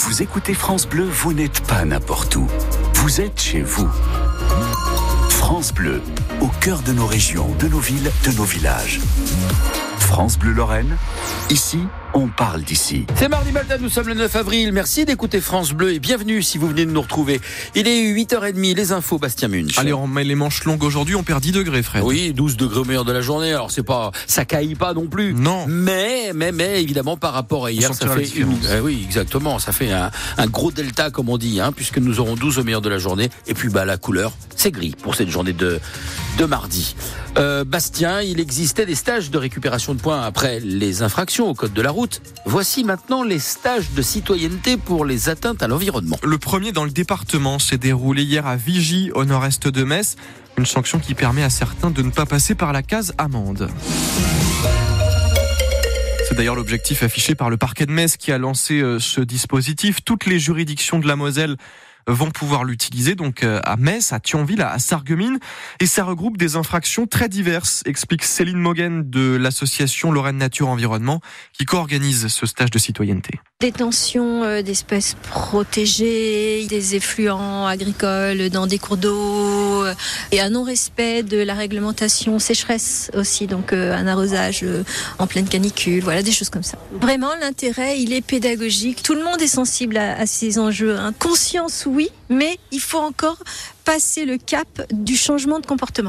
vous écoutez France Bleu, vous n'êtes pas n'importe où. Vous êtes chez vous. France Bleu, au cœur de nos régions, de nos villes, de nos villages. France Bleu Lorraine, ici, on parle d'ici. C'est mardi matin, nous sommes le 9 avril. Merci d'écouter France Bleu et bienvenue si vous venez de nous retrouver. Il est 8h30, les infos, Bastien Munch. Allez, on met les manches longues aujourd'hui, on perd 10 degrés, Fred. Oui, 12 degrés au meilleur de la journée. Alors ça caille pas non plus. Non. Mais évidemment, par rapport à hier, ça fait oui, exactement. Ça fait un gros delta, comme on dit, puisque nous aurons 12 au meilleur de la journée. Et puis, la couleur, c'est gris pour cette journée de mardi. Bastien, il existait des stages de récupération de points après les infractions au code de la route. Voici maintenant les stages de citoyenneté pour les atteintes à l'environnement. Le premier dans le département s'est déroulé hier à Vigy, au nord-est de Metz. Une sanction qui permet à certains de ne pas passer par la case amende. C'est d'ailleurs l'objectif affiché par le parquet de Metz qui a lancé ce dispositif. Toutes les juridictions de la Moselle vont pouvoir l'utiliser, donc à Metz, à Thionville, à Sarreguemines, et ça regroupe des infractions très diverses, explique Céline Moguen de l'association Lorraine Nature Environnement qui co-organise ce stage de citoyenneté. Détention d'espèces protégées, des effluents agricoles dans des cours d'eau et un non-respect de la réglementation sécheresse aussi, donc un arrosage en pleine canicule, voilà, des choses comme ça. Vraiment, l'intérêt, il est pédagogique. Tout le monde est sensible à ces enjeux. Conscience, oui, mais il faut encore passer le cap du changement de comportement.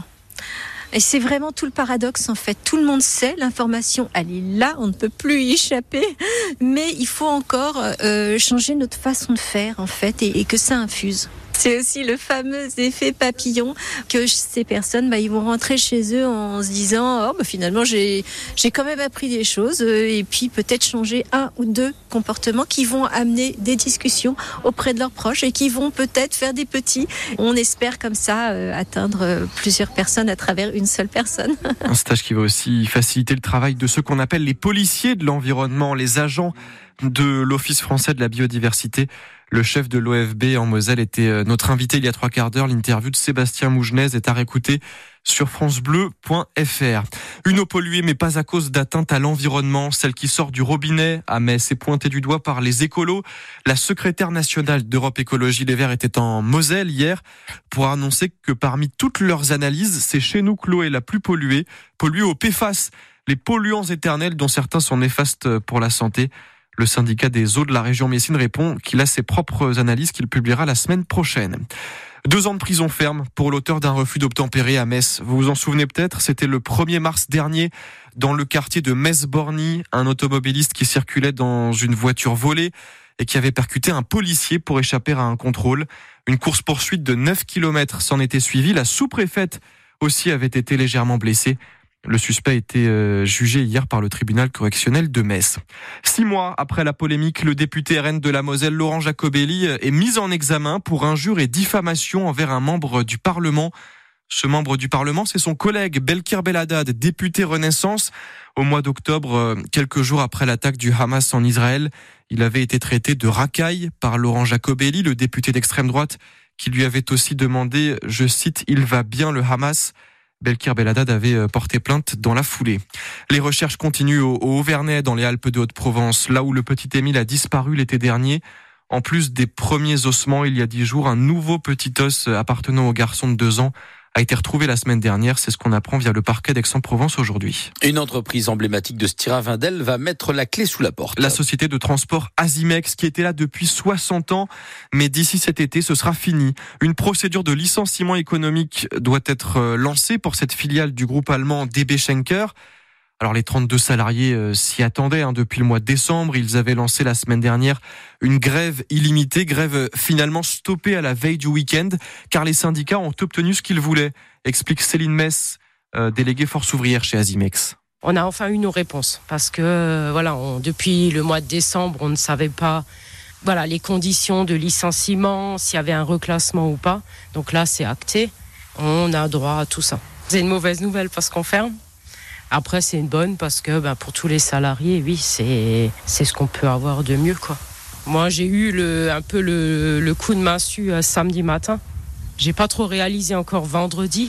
Et c'est vraiment tout le paradoxe en fait. Tout le monde sait, l'information, elle est là, on ne peut plus y échapper. Mais il faut encore changer notre façon de faire en fait et que ça infuse. C'est aussi le fameux effet papillon que ces personnes, ils vont rentrer chez eux en se disant finalement j'ai quand même appris des choses et puis peut-être changer un ou deux comportements qui vont amener des discussions auprès de leurs proches et qui vont peut-être faire des petits. On espère comme ça atteindre plusieurs personnes à travers une seule personne. Un stage qui va aussi faciliter le travail de ceux qu'on appelle les policiers de l'environnement, les agents de l'Office français de la biodiversité. Le chef de l'OFB en Moselle était notre invité il y a 3 quarts d'heure. L'interview de Sébastien Mougenez est à réécouter sur francebleu.fr. Une eau polluée, mais pas à cause d'atteinte à l'environnement. Celle qui sort du robinet à Metz est pointée du doigt par les écolos. La secrétaire nationale d'Europe Écologie Les Verts était en Moselle hier pour annoncer que parmi toutes leurs analyses, c'est chez nous que l'eau est la plus polluée au PFAS, les polluants éternels dont certains sont néfastes pour la santé. Le syndicat des eaux de la région Messine répond qu'il a ses propres analyses qu'il publiera la semaine prochaine. 2 ans de prison ferme pour l'auteur d'un refus d'obtempérer à Metz. Vous vous en souvenez peut-être, c'était le 1er mars dernier dans le quartier de Metz-Borny, un automobiliste qui circulait dans une voiture volée et qui avait percuté un policier pour échapper à un contrôle. Une course-poursuite de 9 km s'en était suivie. La sous-préfète aussi avait été légèrement blessée. Le suspect a été jugé hier par le tribunal correctionnel de Metz. 6 mois après la polémique, le député RN de la Moselle, Laurent Jacobelli, est mis en examen pour injure et diffamation envers un membre du Parlement. Ce membre du Parlement, c'est son collègue Belkir Belhaddad, député Renaissance. Au mois d'octobre, quelques jours après l'attaque du Hamas en Israël, il avait été traité de racaille par Laurent Jacobelli, le député d'extrême droite, qui lui avait aussi demandé, je cite, « Il va bien le Hamas ». Belkir Belhaddad avait porté plainte dans la foulée. Les recherches continuent au Auvernais, dans les Alpes de Haute-Provence, là où le petit Émile a disparu l'été dernier. En plus des premiers ossements, il y a 10 jours, un nouveau petit os appartenant au garçon de 2 ans a été retrouvé la semaine dernière. C'est ce qu'on apprend via le parquet d'Aix-en-Provence aujourd'hui. Une entreprise emblématique de Styra-Vindel va mettre la clé sous la porte. La société de transport Azimex, qui était là depuis 60 ans, mais d'ici cet été, ce sera fini. Une procédure de licenciement économique doit être lancée pour cette filiale du groupe allemand DB Schenker. Alors les 32 salariés s'y attendaient depuis le mois de décembre. Ils avaient lancé la semaine dernière une grève illimitée, grève finalement stoppée à la veille du week-end, car les syndicats ont obtenu ce qu'ils voulaient, explique Céline Mess, déléguée force ouvrière chez Azimex. On a enfin eu nos réponses, parce que depuis le mois de décembre, on ne savait pas les conditions de licenciement, s'il y avait un reclassement ou pas. Donc là, c'est acté, on a droit à tout ça. C'est une mauvaise nouvelle parce qu'on ferme. Après, c'est une bonne parce que pour tous les salariés, oui, c'est ce qu'on peut avoir de mieux, quoi. Moi, j'ai eu un peu le coup de massue samedi matin. J'ai pas trop réalisé encore vendredi.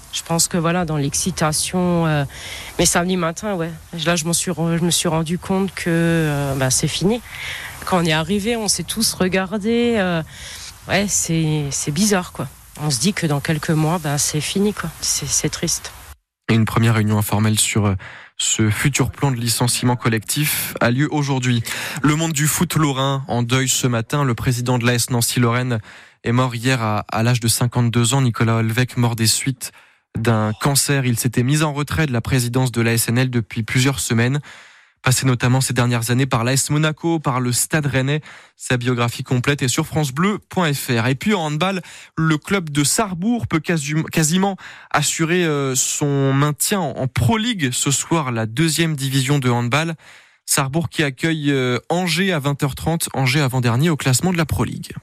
Je pense que voilà, dans l'excitation, mais samedi matin, ouais. Là, je me suis rendu compte que c'est fini. Quand on est arrivé, on s'est tous regardés. Ouais, c'est bizarre, quoi. On se dit que dans quelques mois, c'est fini, quoi. C'est triste. Une première réunion informelle sur ce futur plan de licenciement collectif a lieu aujourd'hui. Le monde du foot lorrain en deuil ce matin. Le président de l'AS Nancy-Lorraine est mort hier à l'âge de 52 ans. Nicolas Olvec, mort des suites d'un cancer. Il s'était mis en retrait de la présidence de l'ASNL depuis plusieurs semaines. Passé notamment ces dernières années par l'AS Monaco, par le Stade Rennais. Sa biographie complète est sur francebleu.fr. Et puis en handball, le club de Sarrebourg peut quasiment assurer son maintien en Pro League ce soir, la 2e division de handball. Sarrebourg qui accueille Angers à 20h30, Angers avant-dernier au classement de la Pro League.